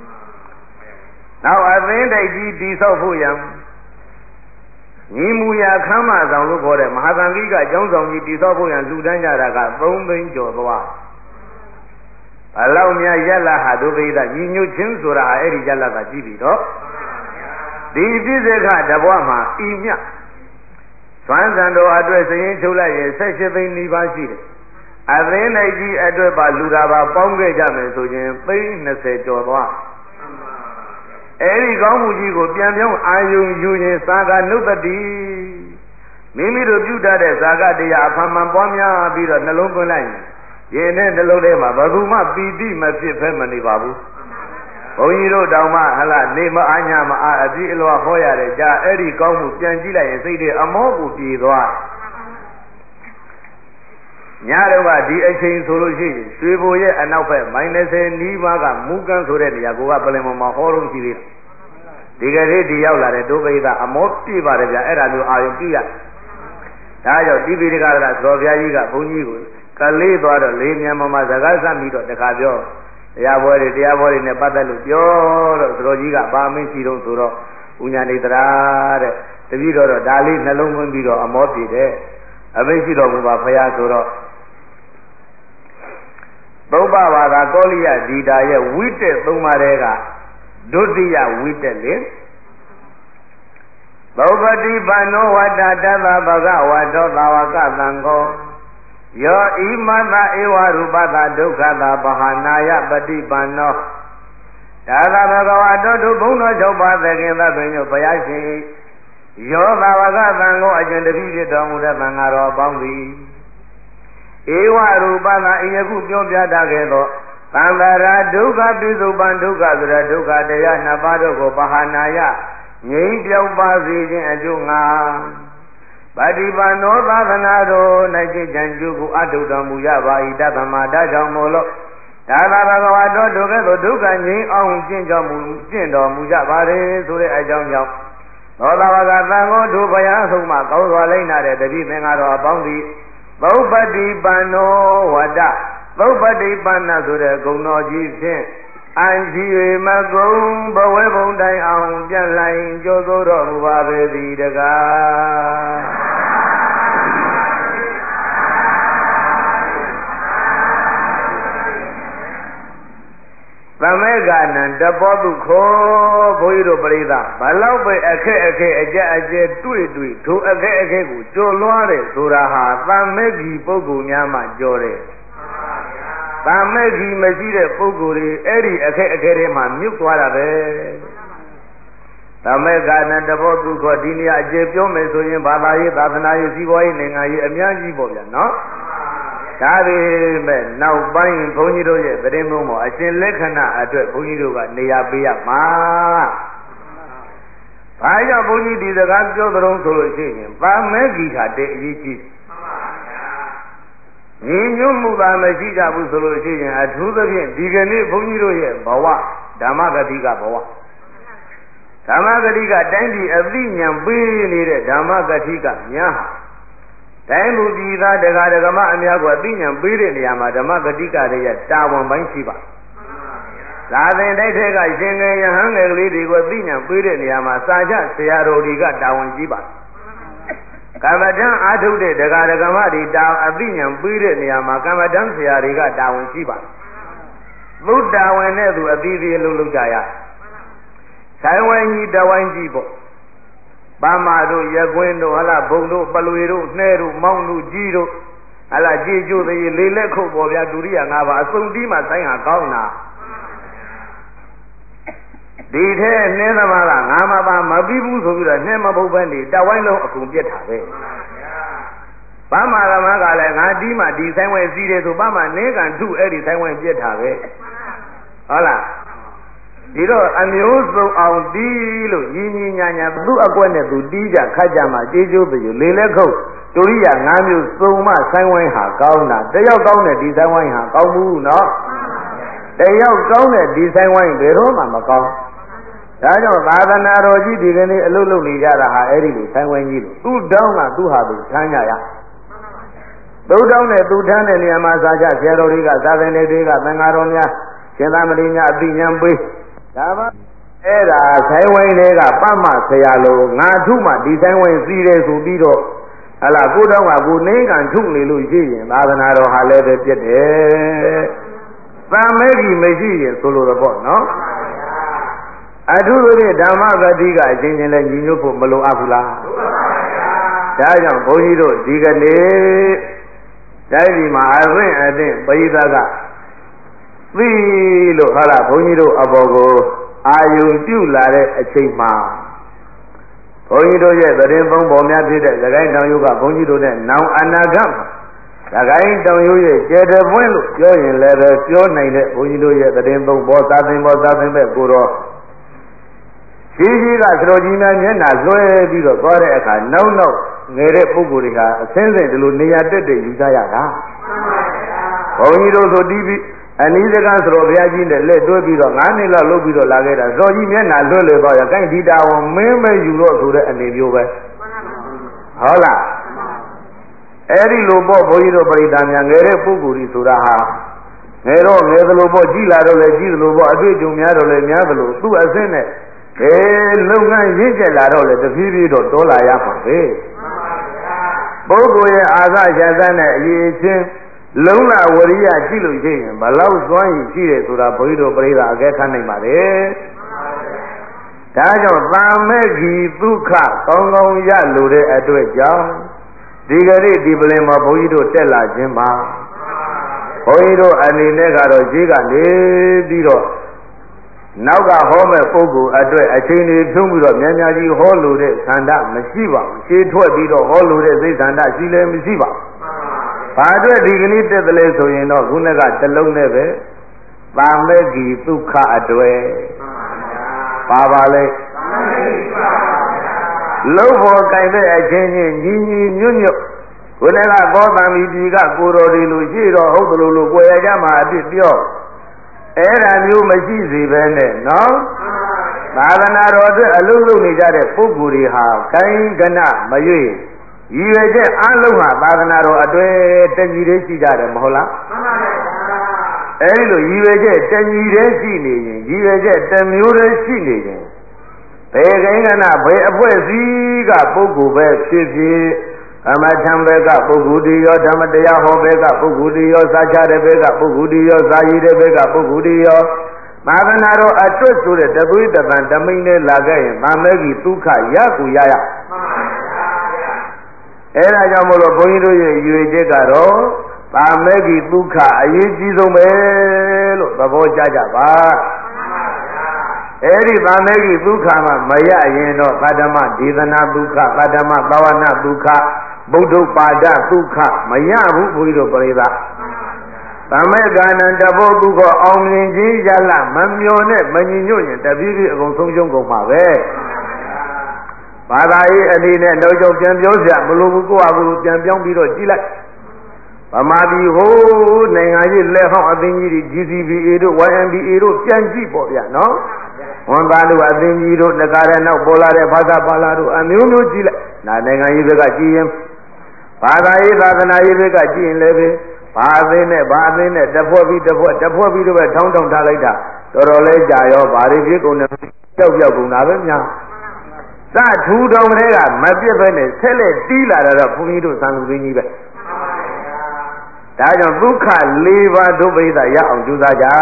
Speaker 1: နောက်အသင်းတိုက်ကြီးတိဆောက်ဖို့ရန်ညီမူရာခမ်းမဆောင်လို့ခေါ်တဲ့မဟာသံဃိကကျောင်းဆောင်ကြီးတိဆောက်ဖို့ရန်လူတန်းကြတာက3သိန်းကျော်သွားဘလောက်များရက်လာဟာဒုပိဒညီညွတ်ခြင်းဆိုတာဟာအဲ့ဒီရက်လာကကြည့်ပြီတော့ဒီပြည့်စက္ခတဘွားမှာဤမြသွမ်းစံတော်အတွက်စရင်ချုပ်လိုက်ရင်18သိန်းနီးပါးရှိတယ်အသင်းနိုင်ကြီးအတွက်ပါလူတာပါပေါင်းခဲ့ကြမယ်ဆိုရင်သိန်း20ကျော်သွားအဲဒီကောင်းမှုကြီးကိုပြန်ပြောင်းအာယုံယူရင်သာကနုပ္ပတိမိမိတို့ပြုတတ်တဲ့ဇာကတရားအဖန်မှန်ပွားများပြီးတော့နှလုံးသွင်းလိုက်ရင်နဲ့နှလုံးထဲမှာဘယ်သူမှပီတိမဖြစ်ဖဲမနေပါဘူးဘုန်းကြီးတို့တောင်မှဟလာနေမအားညမအားအပြည့်အလွှာဟောရတယ်ကြာအဲ့ဒီကောင်းမှုပြန်ကြည့်လိုက်ရင်စိတ်တွေအမောကိုပြေသွားညတော့ကဒီအချိန်ဆိုလို့ရှိရင်ရွှေဘိုရဲ့အနောက်ဘက်မိုင်20နီးပါးကမူကန်းဆိုတဲ့နေရာကိုကပလင်ပေါ်မှာဟောတော့ရှိသေးတယ်ဒီကလေးဒီရောက်လာတဲ့ဒုပိသအမောပြည့်ပါတယ်ဗျအဲ့ဒါမျိုးအာရုံပြုရဒါကြောင့်တိပိဋကရသောဘုရားကြီးကဘုန်းကြီးကိုကလေးသွားတော့လေးမြန်ပေါ်မှာစကားဆက်ပြီးတော့တခါပြောတရားပွဲတွေနဲ့ပတ်သက်လို့ပြောတော့သတော်ကြီးကပါမင်းရှိတော့ဆိုတော့ဥညာနေတရာတဲ့တပည့်တော်ဒါလေးနှလုံးသွင်းပြီးတော့အမောပြည့်တယ်အမိရှိတော်မူပါဖရာဆိုတော့သုဘဘာသာကောလိယဒီတာရဲ့ဝိတက်3ပါးတဲကဒုတိယဝိတက်လေဘောဂတိဘာနောဝတ္တတသဗဂဝါတောသာဝကသံဃောယောဣမတဧဝရူပတဒုက္ခတာပဟာနာယပฏิပန္နောဒါသဘဂဝါတောတုဘုံတော်၆ပါးသခင်သဗ္ဗညုဘုရားရှင်ယောသာဝကသံဃောအကျင့်တပိဖြစ်တော်မူတဲ့သံဃာတော်ပေါင်းသည်ဧဝရူပတာအယခုပြောပြတတ်ခဲ့သောသံဃာရာဒုက္ခပိစုပန်ဒုက္ခဆိုတဲ့ဒုက္ခတရားနှစ်ပါးတို့ကိုပဟာနာယငြိမ်းပြောက်ပါစေခြင်းအကျိုးငါပฏิပန္နောသာသနာတော်၌จิตဉာဏ်ကျုကိုအထုတော်မူရပါ၏တသမ္မာဒါကြောင့်မို့လို့ဒါသာဘဂဝါတော်တို့ကဲ့သို့ဒုက္ခငြိမ်းအောင်ကျင့်တော်မူကြပါれဆိုတဲ့အကြောင်းကြောင့်သောတာပကသံဃောတို့ဘုရားဆုံးမှာကောင်းစွာလိုက်နာတဲ့တတိသင်္ဃာတော်အပေါင်းသည်သုပ္ပတိပန္နောဝတ္တသုပ္ပတိပန္နဆိုတဲ့ဂုဏ်တော်ကြီးဖြင့်အံရှိ၍မကုံဘဝေဘုံတိုင်အောင်ပြန့်လိုက်ကြိုးစိုးတော်မူပါပေသည်တကားသမေကနံတပောတုခောဘုန်းကြီးတို့ပရိသတ်ဘလောက်ပဲအခက်အခဲအကြအကျဲတွေ့ထိုအခက်အခဲကိုကျော်လွှားတယ်ဆိုတာဟာသမေကြီးပုဂ္ဂိုလ်များမှကြော်တယ်သမေကြီးမရှိတဲ့ပုဂ္ဂိုလ်တွေအဲ့ဒီအခက်အခဲတွေမှာမြုပ်သွားတာပဲသမေကနံတပောတုခောဒီနေရာအကျေပြောမယ်ဆိုရင်ဘာသာရေးသာသနာရေးစီးပွားရေးနိုင်ငံရေးအများကြီးပေါ့ဗျာနော်ဒါပေမဲ့နောက်ပိုင်းဘုန်းကြီးတို့ရဲ့သတင်းပုံပေါ်အရှင်လက္ခဏာအတွက်ဘုန်းကြီးတို့ကနေရာပေးရမှာ။ဘာကြောင့်ဘုန်းကြီးဒီစကားပြောကြုံဆိုလို့ရှိရင်ပါမဲဂီထာတဲ့အရေးကြီး။ညီညွတ်မှုသာမရှိကြဘူးဆိုလို့ရှိရင်အထူးသဖြင့်ဒီကနေ့ဘုန်းကြီးတို့ရဲ့ဘဝဓမ္မဂတိကဘဝဓမ္မဂတိကတိုင်းပြည်အသိဉာဏ်ပေးနေတဲ့ဓမ္မဂတိကများဟာတိုင်းလူပြည်သားတရားဓမ္မအများကိုအသိဉာဏ်ပေးတဲ့နေရာမှာဓမ္မဂတိကတွေရဲ့တာဝန်ပိုင်းရှိပါသာသင်တိုက်ထဲကရှင်ငယ်ယဟန်ငယ်ကလေးတွေကိုအသိဉာဏ်ပေးတဲ့နေရာမှာစာချဆရာတော်တွေကတာဝန်ရှိပါကမ္မဋ္ဌာန်းအာထုတ်တဲ့တရားဓမ္မတွေတာအသိဉာဏ်ပေးတဲ့နေရာမှာကမ္မဋ္ဌာန်းဆရာတွေကတာဝန်ရှိပါသုတ္တဝင်တဲ့သူအသီးသီးအလုပ်လုပ်ကြရဆိုင်ဝိုင်းကြီးတဝိုင်းကြီးပေါ့ပါမတို့ရကွင်းတို့ဟလာဘုံတို့ပလွေတို့နှဲတို့မောင်းတို့ကြီးတို့ဟလာကြည်ကျိုးသေးလေးလက်ခုတ်ပေါ်ဗျာဒုရိယ၅ပါးအစုံတီးမှဆိုင်ဟာကောင်းတာဒီထဲနှင်းသမားကငါမပါမပြီးဘူးဆိုပြီးတော့နှင်းမပုတ်ပဲနေတဝိုင်းလုံးအကုန်ပြက်တာပဲပါမရမကလည်းငါတီးမှဒီဆိုင်ဝဲစီးတယ်ဆိုပါမနင်းကန်ထုအဲ့ဒီဆိုင်ဝဲပြက်တာပဲ
Speaker 2: ဟုတ်လားဒီတော့အမျိုးစုံအောင်တီးလို့ညီညီညာညာသူ့အကွက်နဲ့သူတီးကြခတ်ကြမှာကြေးကျိုးပြူလေလဲခုတ်ဒုရိယာ၅မျိုးစုံမဆိုင်ဝိုင်းဟာကောင်းတာတယောက်ကောင်းတဲ့ဒီဆိုင်ဝိုင်းဟာကောင်းဘူးနော်တယောက်ကောင်းတဲ့ဒီဆိုင်ဝိုင်းဘယ်တော့မှမကောင်းဒါကြောင့်သာသနာတော်ကြီးဒီကနေ့အလုပ်လုပ်နေကြတာဟာအဲ့ဒီလိုဆိုင်ဝိုင်းကြီးလို့သူ့တောင်းကသူ့ဟာသူထမ်းကြရသူ့တောင်းနဲ့သူထမ်းတဲ့နေရာမှာစာချဆရာတော်တွေကသာသနာတွေကသံဃာတော်များရှင်သာမဏေများအသိဉာဏ်ပေးဒါမှအဲ့ဒါဆိုင်ဝိုင်းတွေကပတ်မဆရာလိုငါထုမှဒီဆိုင်ဝိုင်းစီးတယ်ဆိုပြီးတော့ဟလာကိုတောင်းကကိုနှင်းကန်ထုနေလို့ရှိရင်သာသနာတော်ဟာလည်းပဲပြည့်တယ်။သံမဲကြီးမရှိရင်ဆိုလိုတော့ပေါ့နော်။အထုလို့ဓမ္မဂတိကအချင်းချင်းလဲညီညွတ်ဖို့မလိုအပ်ဘူးလား။ဒါကြောင့်ဘုန်းကြီးတို့ဒီကနေ့တိုင်းပြည်မှာအသင့်ပရိသတ်ကသိလို့ဟလာဘုန်းကြီးတို့အပေါ်ကိုအာယုံပြုလာတဲ့အချိန်မှာဘုန်းကြီးတို့ရဲ့သတင်းသုံးပေါ်များဖြစ်တဲ့သခိုင်းတောင်ယုကဘုန်းကြီးတို့နဲ့နောင်အနာဂတ်သခိုင်းတောင်ယုရဲ့ကျေတပွင့်လို့ပြောရင်လည်းပဲပြောနိုင်တဲ့ဘုန်းကြီးတို့ရဲ့သတင်းသုံးပေါ်သာသင်ပေါ်သာသင်ပဲကိုတော့ရှိကသတော်ကြီးများမျက်နှာလွှဲပြီးတော့သွားတဲ့အခါနောက်ငယ်တဲ့ပုဂ္ဂိုလ်တွေဟာအစင်းစင်ဒီလိုနေရာတက်ယူကြရတာဘုန်းကြီးတို့ဆိုတီးပြီးအနိစ္စကဆိုတော့ဘုရားကြီးနဲ့လက်တွဲပြီးတော့9နှစ်လောက်လုပ်ပြီးတော့လာခဲ့တာဇော်ကြီးမျက်နှာလွတ်လေတော့ရကိုင်းဒီတာဝန်မင်းပဲယူတော့ဆိုတဲ့အနေမျိုးပဲဟုတ်လားအဲ့ဒီလိုပေါ့ဘုန်းကြီးတို့ပရိသတ်များငယ်တဲ့ပုဂ္ဂိုလ်ကြီးဆိုတာဟာငယ်တော့ငယ်သလိုပေါ့ကြီးလာတော့လည်းကြီးသလိုပေါ့အတွေ့အကြုံများတော့လည်းများသလိုသူ့အစင်းနဲ့လုပ်ငန်းရင့်ကျက်လာတော့လည်းတဖြည်းဖြည်းတော့တိုးလာရမှာပဲပုဂ္ဂိုလ်ရဲ့အာသရှာသနဲ့အရေးချင်းလုံးလာဝရိယရှိလို့ရှိရင်ဘလောက်သွမ်းရင်ရှိတယ်ဆိုတာဘုန်းကြီးတို့ပြိဿအကဲခတ်နိုင်ပါတယ်။ဒါကြောင့်သာမေဂီဒုက္ခကောင်းကောင်းရလို့တဲ့အတွက်ကြောင့်ဒီကနေ့ဒီပလင်မှာဘုန်းကြီးတို့တက်လာခြင်းပါဘုန်းကြီးတို့အနေနဲ့ကတော့ဈေးကနေပြီးတော့နောက်ကဟောမဲ့ပုဂ္ဂိုလ်အတွက်အချိန်တွေဖြုံးပြီးတော့များများကြီးဟောလို့တဲ့ဆန္ဒမရှိပါဘူး။ရှေးထွက်ပြီးတော့ဟောလို့တဲ့စိတ်ဆန္ဒရှိလည်းမရှိပါဘူး။ဘာအတွက်ဒီကနေ့တက်တယ်လဲဆိုရင်တော့ခုနကတလုံးနဲ့ပဲသာမေဂီဒုက္ခအတွေ့ပါလဲလုံးဖို့ကြိုင်တဲ့အချင်းချင်းညီညီညွတ်ညွတ်ခုနကကောသံမီဒီကကိုတော်တွေလို့ရှိတော့ဟုတ်တယ်လို့ကိုယ်ရကြမှာအဖြစ်ပြောအဲ့ဒါမျိုးမရှိစေပဲနဲ့နော်သာသနာတော်အတွက်အလုံးလုံးနေကြတဲ့ပုဂ္ဂိုလ်တွေဟာကိုင်းကနမရွေ့ရည်ရွယ်ချက်အလုံးဟာသာသနာတော်အတွဲတညီတည်းရှိကြတယ်မဟုတ်လားမှန်ပါဗျာအဲဒီလိုရည်ရွယ်ချက်တညီတည်းရှိနေရင်ရည်ရွယ်ချက်တစ်မျိုးတည်းရှိနေရင်ဘယ်ကိန်းကနာဘယ်အဖွဲ့အစည်းကပုဂ္ဂိုလ်ပဲဖြစ်ဖြစ်အမထံဘက်ကပုဂ္ဂိုလ်တည်းရောဓမ္မတရားဟောဘက်ကပုဂ္ဂိုလ်တည်းရောစာချတဲ့ဘက်ကပုဂ္ဂိုလ်တည်းရောစာရည်တဲ့ဘက်ကပုဂ္ဂိုလ်တည်းရောသာသနာတော်အတွက်ဆိုတဲ့တသွေးတပံတမိန်နဲ့လာခဲ့ရင်သာမေဂီဒုက္ခရကိုရမှန်ပါအဲ့ဒါကြောင့်မို့လို့ဘုန်းကြီးတို့ရဲ့ရွေချက်ကတော့သာမေဂီဒုက္ခအရေးကြီးဆုံးပဲလို့သဘောကျကြပါအဲ့ဒီသာမေဂီဒုက္ခမှမရရင်တော့သတ္တမဒေသနာဒုက္ခသတ္တမသဝနာဒုက္ခဗုဒ္ဓပါဒဒုက္ခမရဘူးဘုန်းကြီးတို့ပြိဿသာမေကနံတဘောဒုက္ခအောင်မြင်ခြင်းရလမမျောနဲ့မညီညွတ်ရင်တပြေးပြေးအကုန်ဆုံးရှုံးကုန်ပါပဲဘာသာရေးအနေနဲ့တော့ကြောင့်ပြန်ပြောစရာမလိုဘူးကိုယ့်အကူပြန်ပြောင်းပြီးတော့ကြည့်လိုက်ဗမာပြည်ဟိုးနိုင်ငံကြီးလက်ဟောင်းအသင်းကြီးတွေ GCBA တို့ YMBA တို့ပြန်ကြည့်ပေါ့ဗျာနော်ဝန်သားတို့အသင်းကြီးတို့ငကားတဲ့နောက်ပေါ်လာတဲ့ဘာသာပါလာတို့အမျိုးမျိုးကြည့်လိုက်ဒါနိုင်ငံရေးဘက်ကကြည့်ရင်ဘာသာရေးသာသနာရေးဘက်ကကြည့်ရင်လည်းပဲဘာအသင်းနဲ့တဖွဲ့ပြီးတော့ပဲထောင်းထားလိုက်တာတော်တော်လေးကြာရောဘာတွေဖြစ်ကုန်တယ်ကြောက်ကုန်တာပဲများစထူတော်တွေကမပြစ်ပဲနဲ့ဆက်လက်တီးလာတော့ဘုန်းကြီးတို့သံလူသိင်းကြီးပဲဒါကြောင့်ဒုက္ခ၄ပါးဒုပ္ပိသရအောင်ကြိုးစားကြ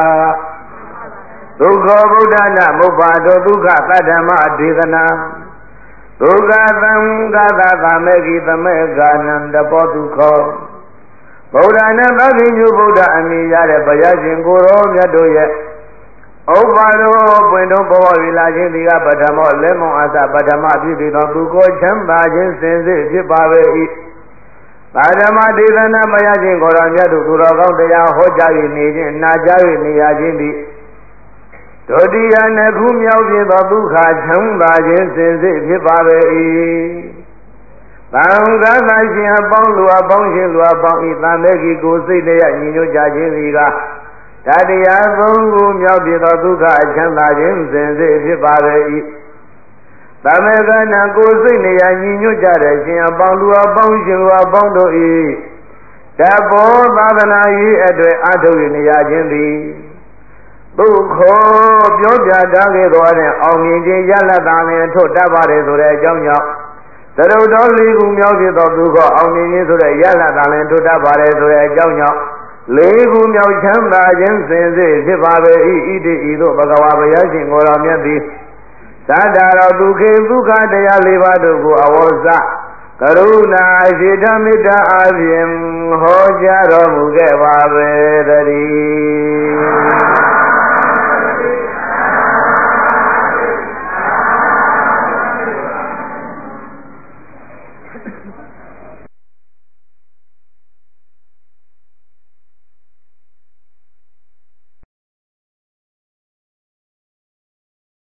Speaker 2: ဒုက္ခဗုဒ္ဓနာမုပ္ပါဒောဒုက္ခသတ္တမဒေသနာဒုက္ခသံဃာသမေဂိသမေကာနံတပောဒုက္ခဗုဒ္ဓနဲ့သဗ္ဗညုဗုဒ္ဓအမိရတဲ့ဘုရားရှင်ကိုရောမြတ်တို့ရဲ့ဥပ္ပါရောပွင့်တော်ဘောဝီလာခြင်းဒီကပထမောလက်မောအစပထမဖြစ်ပြီးသောသူကိုချမ်းသာခြင်းစင်စစ်ဖြစ်ပါပေ၏သာဓမဒေသနာမရခြင်းကိုရောမြတ်တို့သူတော်ကောင်းတရားဟောကြား၍နေခြင်းနာကြား၍နေရခြင်းသည်
Speaker 1: ဒုတိယနှစ်ခုမြောက်ဖြစ်သောဒုက္ခချမ်းသာခြင်းစင်စစ်ဖြစ်ပါပေ၏သံဃာသာရှင်အပေါင်းလူအပေါင်းရှင်လူအပေါင်းဤသံမေကြီးကိုစိတ်တရားညီညွတ်ကြခြင်းစီကတတရားသုံးခုမြောက်ဖြစ်သောဒုက္ခချမ်းသာခြင်းစင်စစ်ဖြစ်ပါပေ၏သမေကနာကိုစိတ်နေရညီညွတ်ကြတဲ့ရှင်အပေါင်းလူအပေါင်းရှင်လူအပေါင်းတို့၏တဘောသာသနာရေးအတွက်အထုရနေရခြင်းသည်ဒုက္ခပြောပြတာခဲ့တော်တဲ့အောင်မြင်ခြင်းရလဒ်သာလျှင်ထုတ်တတ်ပါတယ်ဆိုတဲ့အကြောင်းကြောင့်သရုပ်တော်လေးခုမြောက်ဖြစ်သောဒုက္ခအောင်မြင်ခြင်းဆိုတဲ့ရလဒ်သာလျှင်ထုတ်တတ်ပါတယ်ဆိုတဲ့အကြောင်းကြောင့်လေးခုမြောက်ချမ်းသာခြင်းစင်စစ်ဖြစ်ပါပေ၏ဣတိဤသို့ဘဂဝါဘုရားရှင်ကိုယ်တော်မြတ်သည်သတ္တရောဒုက္ခေဒုက္ခတရား၄ပါးတို့ကိုအဝေါစကရုဏာရှိတမေတ္တာအပြင်ဟောကြားတော်မူခဲ့ပါပေတည်း